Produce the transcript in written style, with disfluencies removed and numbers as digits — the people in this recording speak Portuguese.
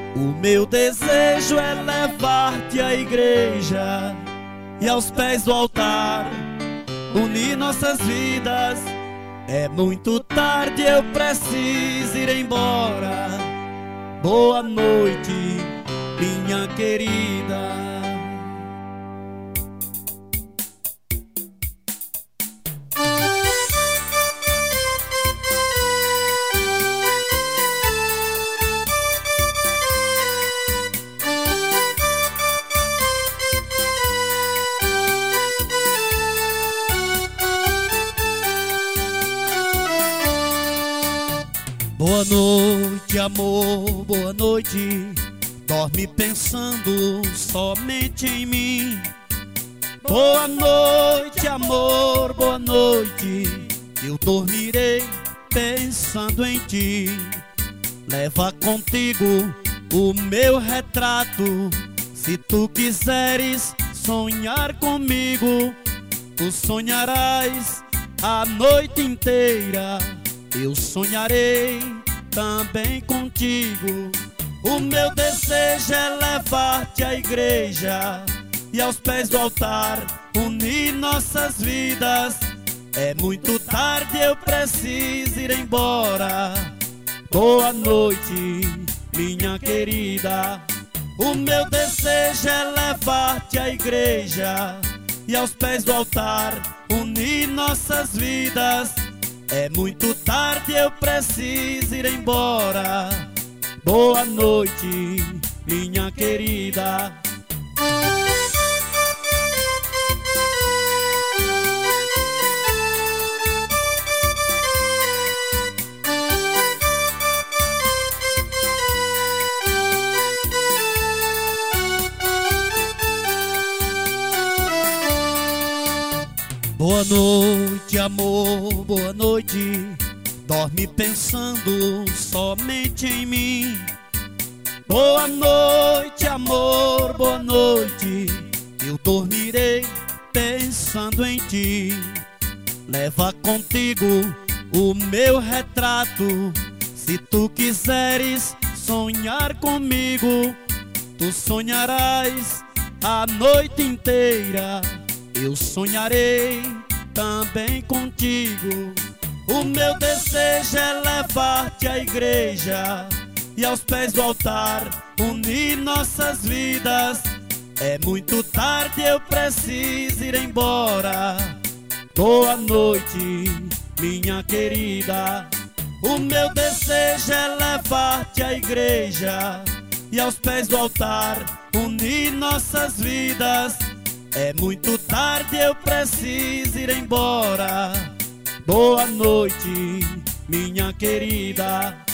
O meu desejo é levar-te à igreja e aos pés do altar, unir nossas vidas. É muito tarde, eu preciso ir embora. Boa noite, minha querida. Boa noite, amor, boa noite. Dorme pensando somente em mim. Boa noite, amor, boa noite. Eu dormirei pensando em ti. Leva contigo o meu retrato. Se tu quiseres sonhar comigo, tu sonharás a noite inteira. Eu sonharei também contigo. O meu desejo é levar-te à igreja e aos pés do altar, unir nossas vidas. É muito tarde, eu preciso ir embora. Boa noite, minha querida. O meu desejo é levar-te à igreja e aos pés do altar, unir nossas vidas. É muito tarde, eu preciso ir embora. Boa noite, minha querida. Boa noite, amor, boa noite. Dorme pensando somente em mim. Boa noite, amor, boa noite. Eu dormirei pensando em ti. Leva contigo o meu retrato. Se tu quiseres sonhar comigo, tu sonharás a noite inteira. Eu sonharei também contigo. O meu desejo é levar-te à igreja e aos pés do altar, unir nossas vidas. É muito tarde, eu preciso ir embora. Boa noite, minha querida. O meu desejo é levar-te à igreja e aos pés do altar, unir nossas vidas. É muito tarde, eu preciso ir embora. Boa noite, minha querida.